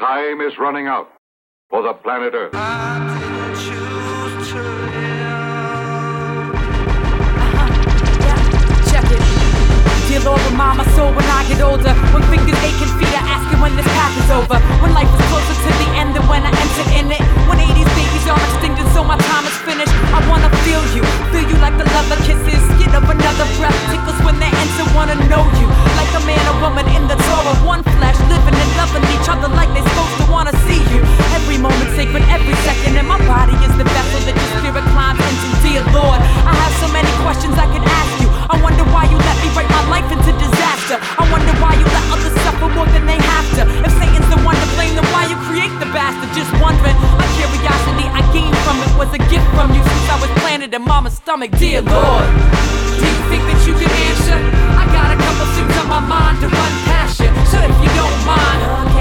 Time is running out for the planet Earth. I didn't choose to live. Yeah, check it. Dear Lord, remind my soul when I get older, when fingers aching, feet are asking when this path is over, when life is closer to the end than when I enter in it, when 80s babies are extinguished so my time is finished. I wanna feel you like the love of kisses, skin of another breath tickles when they enter, wanna know you like a man or woman in the Torah, one flesh, living and loving each other like they supposed to, wanna see you every moment sacred, every second, and my body is the vessel that your spirit climbs into. Dear Lord, I have so many questions I can ask you. I wonder why you let me break my life into disaster. I wonder why you let others suffer more than they have to. If Satan's the one to blame, then why you create the bastard? Just wondering, my curiosity I gained from it was a gift from you since I was planted in mama's stomach. Dear Lord, do you think that you can answer? I got a couple things on my mind to run past you, so if you don't mind,